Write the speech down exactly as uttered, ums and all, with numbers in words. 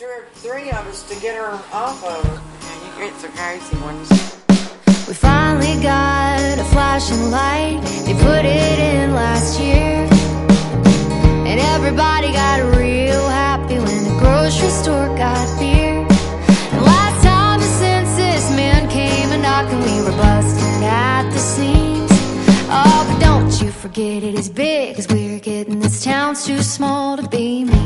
two or three of us to get her off of her. Yeah, you get some crazy ones. We finally got a flashing light. They put it in last year, and everybody got real happy when the grocery store got beer. And last time the census men came a knocking, we were busting at the seams. Oh, but don't you forget it is big, 'cause we're getting this town's too small to be me.